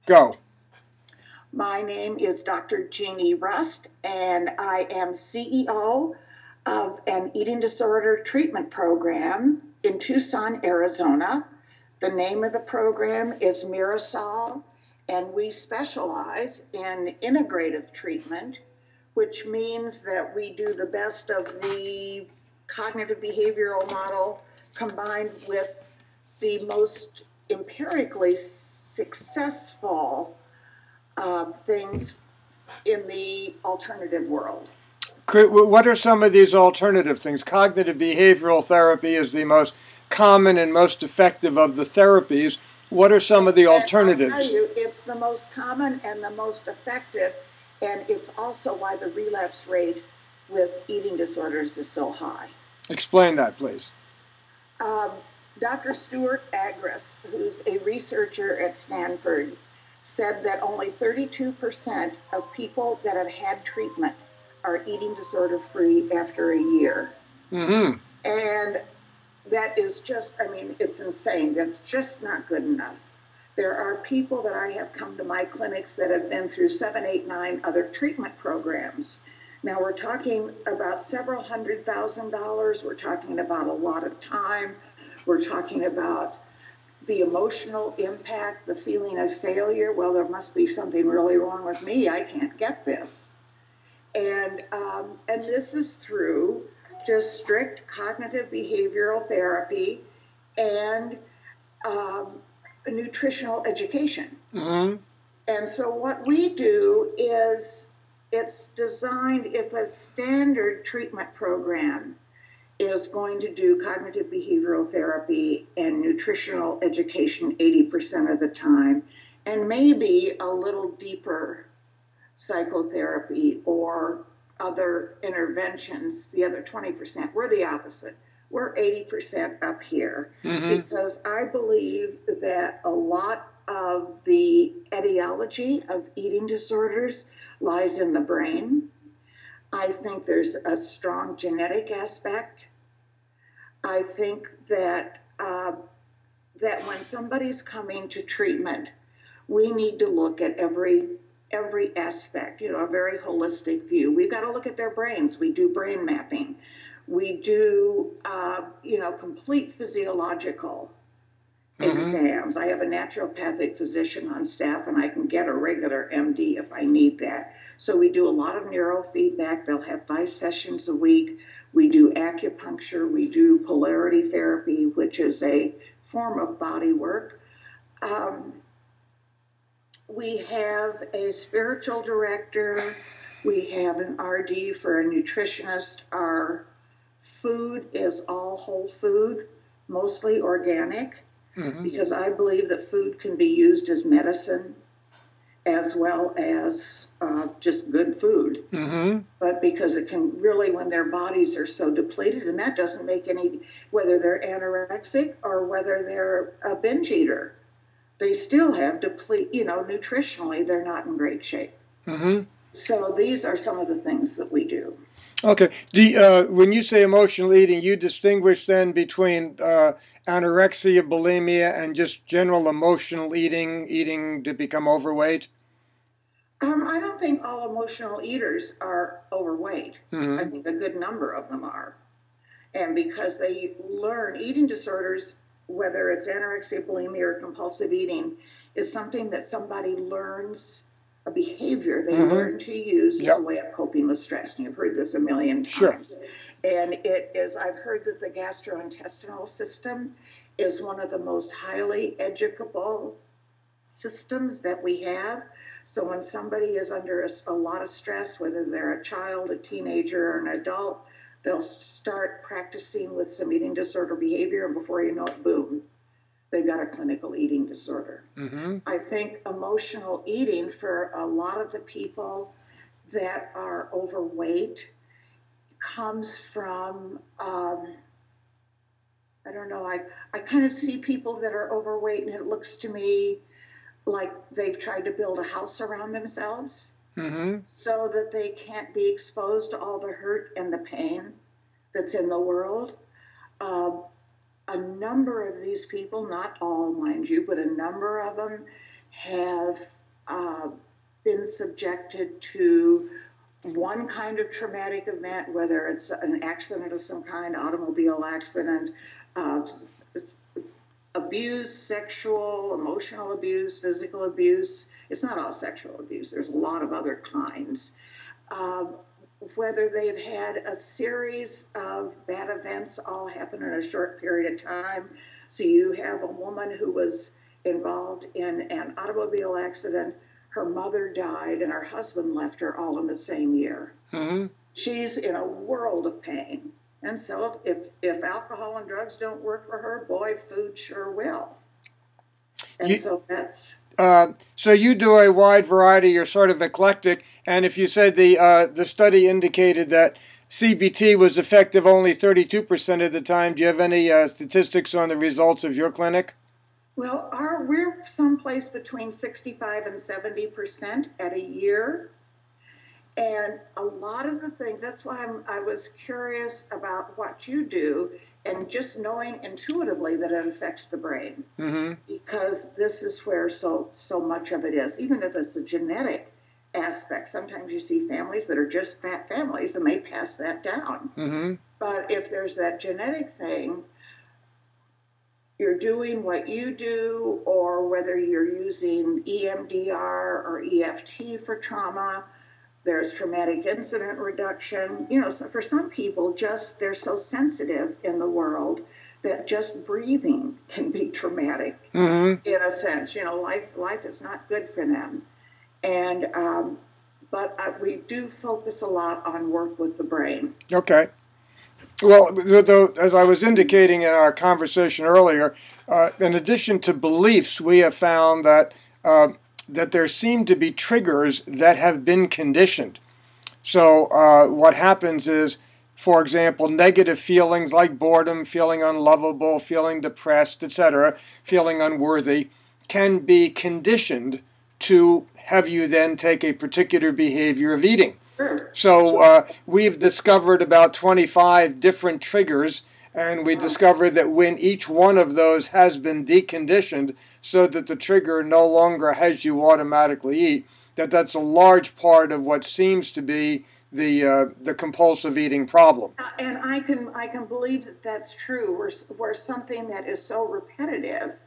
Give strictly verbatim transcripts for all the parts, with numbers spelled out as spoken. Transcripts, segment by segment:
Go. My name is Doctor Jeannie Rust, and I am C E O of an eating disorder treatment program in Tucson, Arizona. The name of the program is Mirasol, and we specialize in integrative treatment, which means that we do the best of the cognitive behavioral model combined with the most empirically successful uh, things in the alternative world. Could, what are some of these alternative things? Cognitive behavioral therapy is the most common and most effective of the therapies. What are some of the alternatives? And I'll tell you, it's the most common and the most effective, and it's also why the relapse rate with eating disorders is so high. Explain that, please. Um, Doctor Stuart Agris, who's a researcher at Stanford, said that only thirty-two percent of people that have had treatment are eating disorder free after a year. Mm-hmm. And that is just, I mean, it's insane. That's just not good enough. There are people that I have come to my clinics that have been through seven, eight, nine other treatment programs. Now we're talking about several hundred thousand dollars. We're talking about a lot of time. We're talking about the emotional impact, the feeling of failure. Well, there must be something really wrong with me. I can't get this. And, um, and this is through just strict cognitive behavioral therapy and um, nutritional education. Mm-hmm. And so what we do is it's designed, if a standard treatment program is going to do cognitive behavioral therapy and nutritional education eighty percent of the time, and maybe a little deeper psychotherapy or other interventions, the other twenty percent. We're the opposite. We're eighty percent up here, mm-hmm. because I believe that a lot of the etiology of eating disorders lies in the brain. I think there's a strong genetic aspect. I think that uh, that when somebody's coming to treatment, we need to look at every every aspect, you know, a very holistic view. We've got to look at their brains. We do brain mapping. We do, uh, you know, complete physiological mm-hmm. exams. I have a naturopathic physician on staff, and I can get a regular M D if I need that. So we do a lot of neurofeedback. They'll have five sessions a week. We do acupuncture. We do polarity therapy, which is a form of body work. Um, we have a spiritual director. We have an R D for a nutritionist. Our food is all whole food, mostly organic, mm-hmm. because I believe that food can be used as medicine as well as uh, just good food. Mm-hmm. But because it can really, when their bodies are so depleted, and that doesn't make any, whether they're anorexic or whether they're a binge eater, they still have deplete, you know, nutritionally, they're not in great shape. Mm-hmm. So these are some of the things that we do. Okay. The, uh, when you say emotional eating, you distinguish then between uh, anorexia, bulimia, and just general emotional eating, eating to become overweight? Um, I don't think all emotional eaters are overweight. Mm-hmm. I think a good number of them are. And because they learn eating disorders, whether it's anorexia, bulimia, or compulsive eating, is something that somebody learns, a behavior they mm-hmm. learn to use yep. as a way of coping with stress. And you've heard this a million times. Sure. And it is, I've heard that the gastrointestinal system is one of the most highly educable systems that we have. So when somebody is under a, a lot of stress, whether they're a child, a teenager, or an adult, they'll start practicing with some eating disorder behavior, and before you know it, boom, they've got a clinical eating disorder. Mm-hmm. I think emotional eating for a lot of the people that are overweight comes from, um, I don't know, I, I kind of see people that are overweight, and it looks to me like they've tried to build a house around themselves mm-hmm. so that they can't be exposed to all the hurt and the pain that's in the world. Uh, a number of these people, not all, mind you, but a number of them have uh, been subjected to one kind of traumatic event, whether it's an accident of some kind, automobile accident, uh, abuse, sexual, emotional abuse, physical abuse. It's not all sexual abuse. There's a lot of other kinds. Uh, whether they've had a series of bad events all happen in a short period of time. So you have a woman who was involved in an automobile accident, her mother died, and her husband left her all in the same year. Mm-hmm. She's in a world of pain. And so if, if alcohol and drugs don't work for her, boy, food sure will. And you, so that's... Uh, so you do a wide variety, you're sort of eclectic, and if you said the uh, the study indicated that C B T was effective only thirty-two percent of the time, do you have any uh, statistics on the results of your clinic? Well, our, we're someplace between sixty-five and seventy percent at a year. And a lot of the things, that's why I'm, I was curious about what you do and just knowing intuitively that it affects the brain. Mm-hmm. Because this is where so, so much of it is, even if it's a genetic aspect. Sometimes you see families that are just fat families and they pass that down. Mm-hmm. But if there's that genetic thing, you're doing what you do, or whether you're using E M D R or E F T for trauma, there's traumatic incident reduction. You know, so for some people, just they're so sensitive in the world that just breathing can be traumatic mm-hmm. in a sense. You know, life life is not good for them. And um, but uh, we do focus a lot on work with the brain. Okay. Well, though, as I was indicating in our conversation earlier, uh, in addition to beliefs, we have found that uh, that there seem to be triggers that have been conditioned. So uh, what happens is, for example, negative feelings like boredom, feeling unlovable, feeling depressed, et cetera, feeling unworthy, can be conditioned to have you then take a particular behavior of eating. So uh, we've discovered about twenty-five different triggers, and we discovered that when each one of those has been deconditioned so that the trigger no longer has you automatically eat, that that's a large part of what seems to be the uh, the compulsive eating problem. Uh, and I can I can believe that that's true. Where where something that is so repetitive,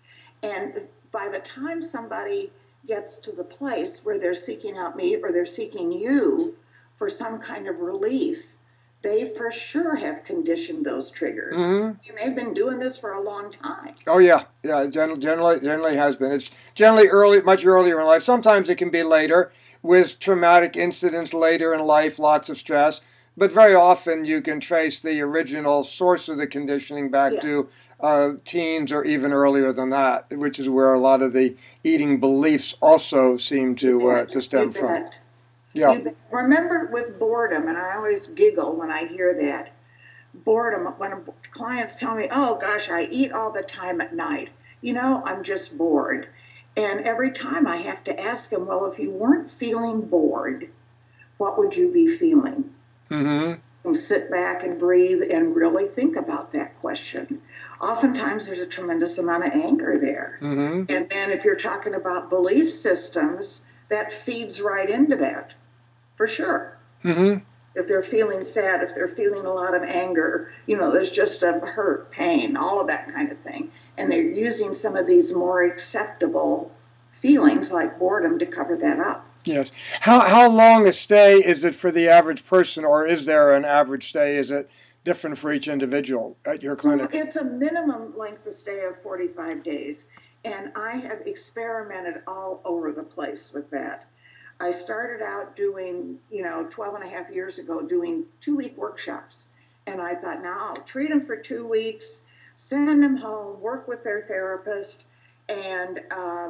and by the time somebody gets to the place where they're seeking out me or they're seeking you for some kind of relief, they for sure have conditioned those triggers. Mm-hmm. And they've been doing this for a long time. Oh yeah, yeah. Generally, generally, generally has been. It's generally early, much earlier in life. Sometimes it can be later, with traumatic incidents later in life, lots of stress. But very often you can trace the original source of the conditioning back Yeah. to uh, teens or even earlier than that, which is where a lot of the eating beliefs also seem to You uh, bet. to stem You from. bet. Yeah. You bet. Remember with boredom, and I always giggle when I hear that. Boredom, when clients tell me, oh gosh, I eat all the time at night. You know, I'm just bored. And every time I have to ask them, well, if you weren't feeling bored, what would you be feeling? Mm-hmm. And sit back and breathe and really think about that question. Oftentimes there's a tremendous amount of anger there. Mm-hmm. And then if you're talking about belief systems, that feeds right into that, for sure. Mm-hmm. If they're feeling sad, if they're feeling a lot of anger, you know, there's just a hurt, pain, all of that kind of thing. And they're using some of these more acceptable feelings like boredom to cover that up. Yes. How how long a stay is it for the average person, or is there an average stay? Is it different for each individual at your clinic? Well, it's a minimum length of stay of forty-five days, and I have experimented all over the place with that. I started out doing, you know, twelve and a half years ago, doing two-week workshops, and I thought, now I'll treat them for two weeks, send them home, work with their therapist, and uh,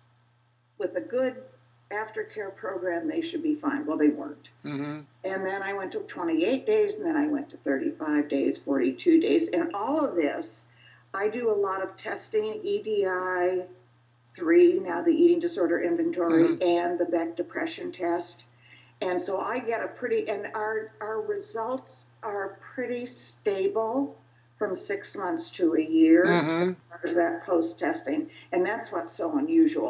with a good aftercare program, they should be fine. Well, they weren't. Mm-hmm. And then I went to twenty-eight days, and then I went to thirty-five days, forty-two days. And all of this, I do a lot of testing, E D I three, now the Eating Disorder Inventory, mm-hmm. and the Beck Depression Test. And so I get a pretty, and our, our results are pretty stable from six months to a year, mm-hmm. as far as that post-testing. And that's what's so unusual.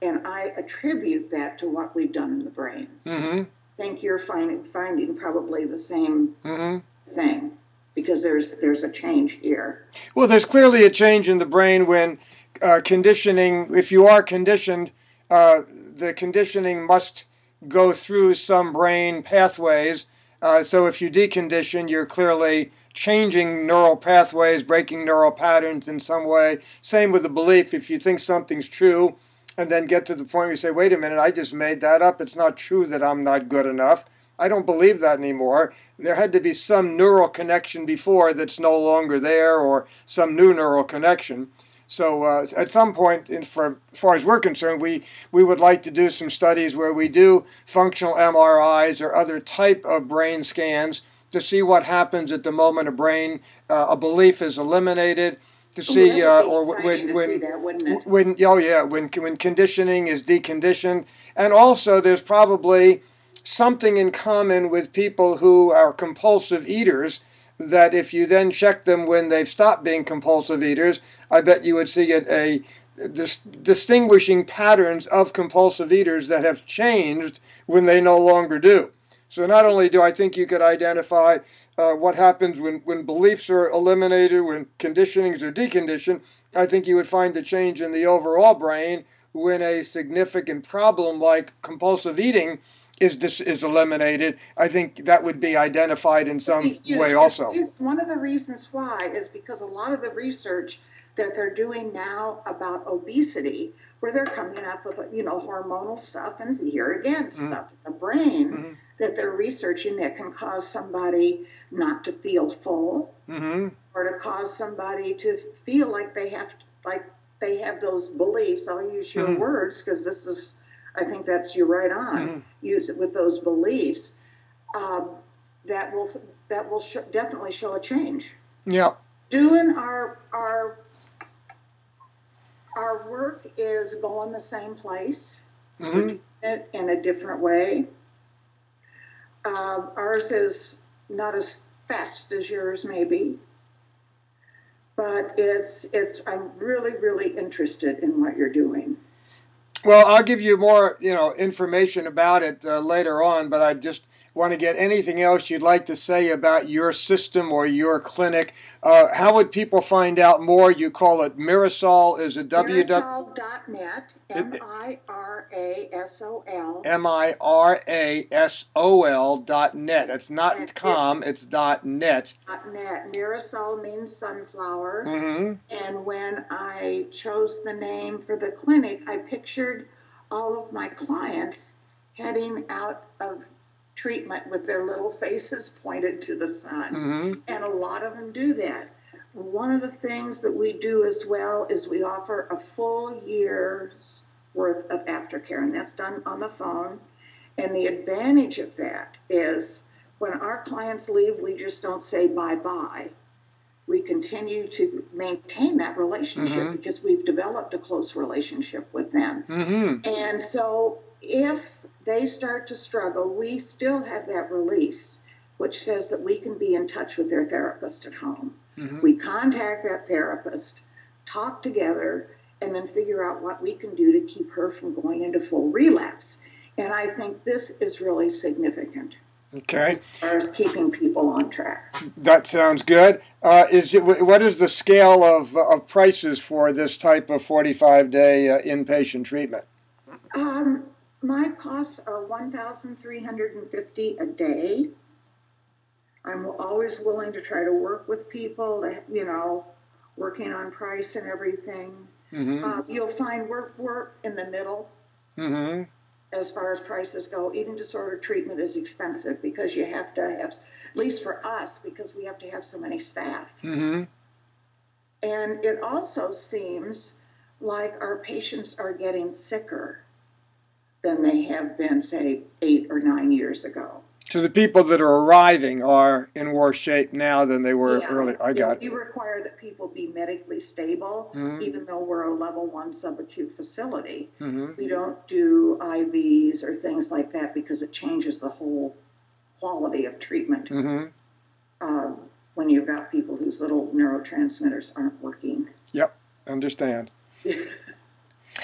And I attribute that to what we've done in the brain. Mm-hmm. I think you're finding, finding probably the same Mm-hmm. thing, because there's there's a change here. Well, there's clearly a change in the brain when uh, conditioning, if you are conditioned, uh, the conditioning must go through some brain pathways. Uh, so if you decondition, you're clearly changing neural pathways, breaking neural patterns in some way. Same with the belief. If you think something's true and then get to the point where you say, wait a minute, I just made that up. It's not true that I'm not good enough. I don't believe that anymore. There had to be some neural connection before that's no longer there, or some new neural connection. So uh, at some point, in, for, as far as we're concerned, we, we would like to do some studies where we do functional M R Is or other type of brain scans to see what happens at the moment a brain, uh, a belief is eliminated, to see, uh, or when, to when, see that, wouldn't it? when, oh yeah, when, when conditioning is deconditioned. And also there's probably something in common with people who are compulsive eaters, that if you then check them when they've stopped being compulsive eaters, I bet you would see a, a this distinguishing patterns of compulsive eaters that have changed when they no longer do. So not only do I think you could identify uh, what happens when, when beliefs are eliminated, when conditionings are deconditioned, I think you would find the change in the overall brain when a significant problem like compulsive eating is dis- is eliminated. I think that would be identified in some way also. One of the reasons why is because a lot of the research that they're doing now about obesity, where they're coming up with, you know, hormonal stuff, and here again, mm-hmm. stuff in the brain mm-hmm. that they're researching that can cause somebody not to feel full, mm-hmm. or to cause somebody to feel like they have, like they have those beliefs. I'll use your mm-hmm. words, because this is, I think that's, you're right on. Mm-hmm. Use it with those beliefs. Um, that will that will sh- definitely show a change. Yeah. Doing our our our work is going the same place, mm-hmm. We're doing it in a different way. Um, ours is not as fast as yours, maybe, but it's it's. I'm really really interested in what you're doing. Well, I'll give you more, you know, information about it uh, later on, but I just want to get anything else you'd like to say about your system or your clinic. Uh, how would people find out more? You call it Mirasol. Is it w w w Mirasol dot net, M I R A S O L. M I R A S O L dot net. It's not and com, it, it's dot net. Dot net. Mirasol means sunflower. Mm-hmm. And when I chose the name for the clinic, I pictured all of my clients heading out of treatment with their little faces pointed to the sun. Mm-hmm. And a lot of them do that. One of the things that we do as well is we offer a full year's worth of aftercare, and that's done on the phone. And the advantage of that is when our clients leave, we just don't say bye-bye. We continue to maintain that relationship mm-hmm. because we've developed a close relationship with them. Mm-hmm. And so if they start to struggle, we still have that release, which says that we can be in touch with their therapist at home. Mm-hmm. We contact that therapist, talk together, and then figure out what we can do to keep her from going into full relapse. And I think this is really significant. Okay. As far as keeping people on track. That sounds good. Uh, is it, what is the scale of, of prices for this type of forty-five day uh, inpatient treatment? Um, my costs are one thousand three hundred fifty dollars a day. I'm always willing to try to work with people, you know, working on price and everything. Mm-hmm. Uh, you'll find we're, we're in the middle. Mm-hmm. As far as prices go. Eating disorder treatment is expensive because you have to have, at least for us, because we have to have so many staff. Mm-hmm. And it also seems like our patients are getting sicker than they have been, say, eight or nine years ago. So the people that are arriving are in worse shape now than they were yeah. earlier. I yeah, got we it. We require that people be medically stable, mm-hmm. even though we're a level one subacute facility. Mm-hmm. We don't do I Vs or things like that because it changes the whole quality of treatment. Mm-hmm. Um, when you've got people whose little neurotransmitters aren't working. Yep, understand.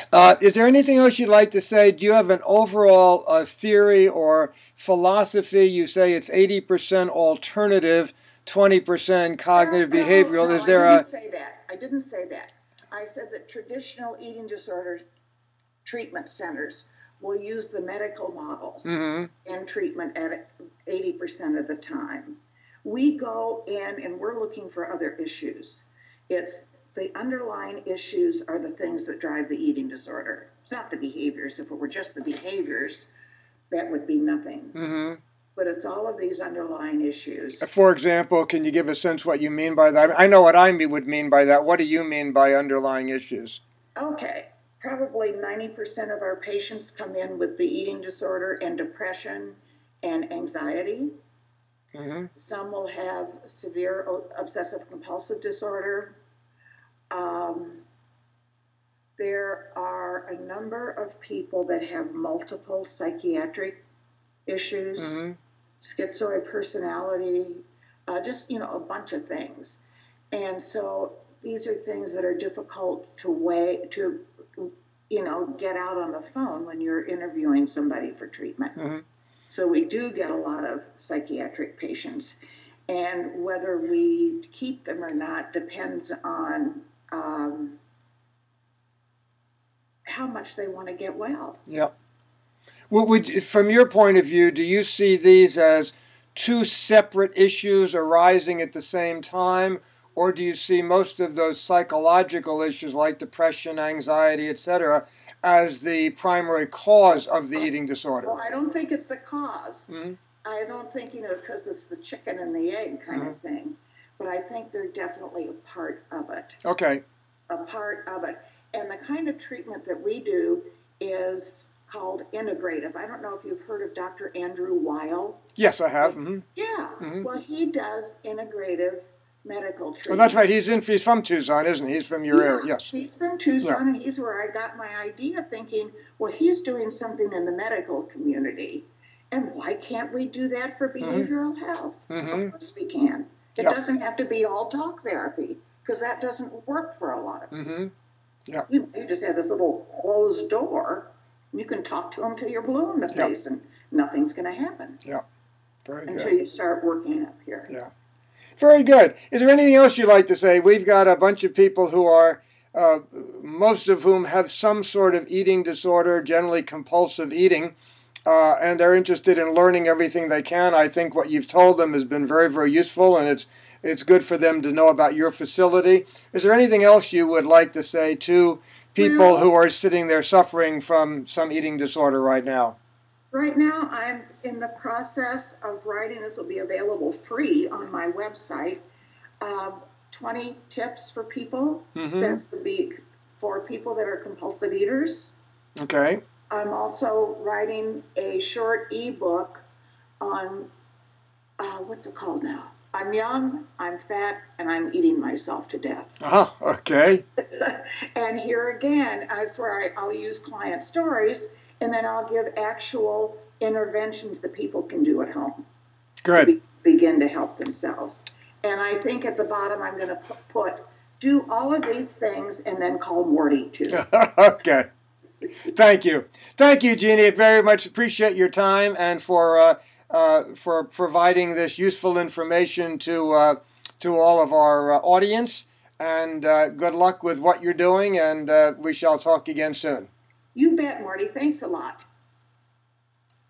Uh, is there anything else you'd like to say? Do you have an overall uh, theory or philosophy? You say it's eighty percent alternative, twenty percent cognitive no, no, behavioral. no, Is there I didn't a... say that. I didn't say that. I said that traditional eating disorder treatment centers will use the medical model Mm-hmm. in treatment at eighty percent of the time. We go in and we're looking for other issues. It's the underlying issues are the things that drive the eating disorder. It's not the behaviors. If it were just the behaviors, that would be nothing. Mm-hmm. But it's all of these underlying issues. For example, can you give a sense what you mean by that? I know what I would mean by that. What do you mean by underlying issues? Okay, probably ninety percent of our patients come in with the eating disorder and depression and anxiety. Mm-hmm. Some will have severe obsessive compulsive disorder. Um, there are a number of people that have multiple psychiatric issues, Mm-hmm. schizoid personality, uh, just, you know, a bunch of things. And so these are things that are difficult to weigh, to, you know, get out on the phone when you're interviewing somebody for treatment. Mm-hmm. So we do get a lot of psychiatric patients. And whether we keep them or not depends on um, how much they want to get well. Yeah. Well, would, from your point of view, do you see these as two separate issues arising at the same time? Or do you see most of those psychological issues like depression, anxiety, et cetera, as the primary cause of the eating disorder? Well, I don't think it's the cause. Mm-hmm. I don't think, you know, because it's the chicken and the egg kind Mm-hmm. of thing. But I think they're definitely a part of it. Okay. A part of it. And the kind of treatment that we do is called integrative. I don't know if you've heard of Doctor Andrew Weil. Yes, I have. Mm-hmm. Yeah. Mm-hmm. Well, he does integrative medical treatment. Well, that's right. He's in. He's from Tucson, isn't he? He's from your Yeah, area. Yes. He's from Tucson, Yeah. and he's where I got my idea, thinking, well, he's doing something in the medical community, and why can't we do that for behavioral mm-hmm. health? Mm-hmm. Of course we can. It Yep. doesn't have to be all talk therapy, because that doesn't work for a lot of people. Mm-hmm. Yeah. You, you just have this little closed door. You can talk to them till you're blue in the Yep. face, and nothing's going to happen. Yeah. Very good. Until you start working up here. Yeah. Very good. Is there anything else you'd like to say? We've got a bunch of people who are, uh, most of whom have some sort of eating disorder, generally compulsive eating, uh, and they're interested in learning everything they can. I think what you've told them has been very, very useful, and it's it's good for them to know about your facility. Is there anything else you would like to say to people Well, who are sitting there suffering from some eating disorder right now? Right now, I'm in the process of writing. This will be available free on my website. Uh, twenty tips for people. Mm-hmm. That's the be for people that are compulsive eaters. Okay. I'm also writing a short ebook on uh, what's it called now? I'm young, I'm fat, and I'm eating myself to death. Uh-huh. Okay. And here again, that's where I, I'll use client stories, and then I'll give actual interventions that people can do at home. Good. To be, begin to help themselves. And I think at the bottom I'm going to put, do all of these things and then call Morty too. Okay. Thank you. Thank you, Jeannie. I very much appreciate your time and for uh, uh, for providing this useful information to uh, to all of our uh, audience. And uh, good luck with what you're doing, and uh, we shall talk again soon. You bet, Morty. Thanks a lot.